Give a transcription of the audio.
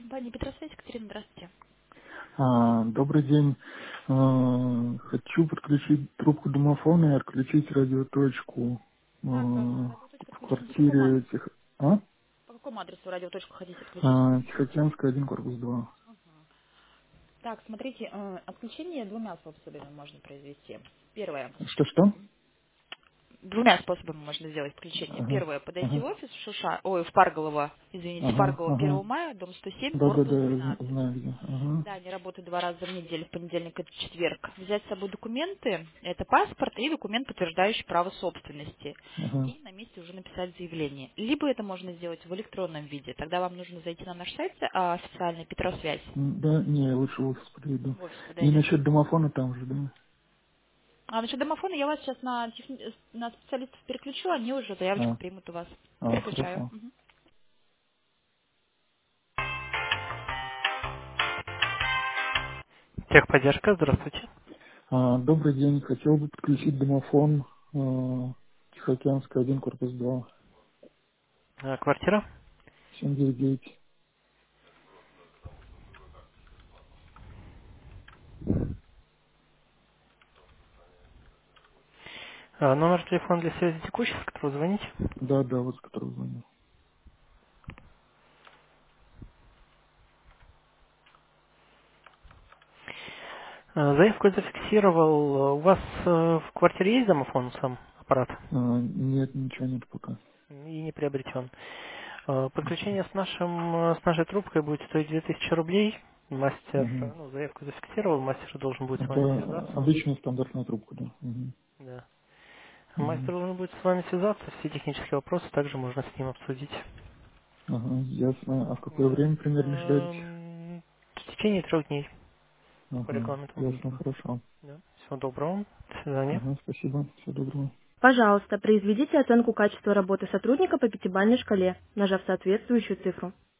Компания Петросвязь, Екатерина, здравствуйте. Добрый день. Хочу подключить трубку домофона и отключить радиоточку Так, радиоточку в отключить по какому квартире адресу? По какому адресу радиоточку хотите отключить? Тихоокеанская, 1, корпус 2. Так, смотрите, отключение двумя способами можно произвести. Первое. Что-что? Двумя способами можно сделать отключение. Ага, Первое, подойти в ага, офис в Парголово, извините, ага, Парголово ага. 1 мая, дом 107, корпус Да-да-да, 12. знаю где. Ага, Да, они работают 2 раза в неделю, в понедельник и в четверг. Взять с собой документы, это паспорт и документ, подтверждающий право собственности. ага. И на месте уже написать заявление. Либо это можно сделать в электронном виде. Тогда вам нужно зайти на наш сайт, официальный Петросвязь. Да, не, лучше в офис подойду. В офис И подойдете. насчет домофона там же, да? А насчет домофона я вас сейчас на специалистов переключу, они уже заявочку А, примут у вас. Переключаю. хорошо. Мгм. Техподдержка, здравствуйте. Добрый день. Хотел бы подключить домофон Тихоокеанская, 1, корпус 2. Квартира? 799. Номер телефона для связи текущий, с которого звоните. Да, да, вот с которого звоню. Заявку я зафиксировал. У вас в квартире есть домофон сам аппарат? Нет, ничего нет пока. И не приобретен. Подключение с нашей трубкой будет стоить 2000 рублей. Мастер, Мгм. заявку зафиксировал, мастер должен будет с вами Это связаться. обычная стандартная трубка, да. Мгм. Да. Мастер Мгм. должен будет с вами связаться, все технические вопросы также можно с ним обсудить. Ага, ясно. А в какое Да. время примерно ждать? В течение 3 дней по Ага, регламенту. ясно, хорошо. Да. Всего доброго. До свидания. Ага, спасибо. Всего доброго. Пожалуйста, произведите оценку качества работы сотрудника по пятибалльной шкале, нажав соответствующую цифру.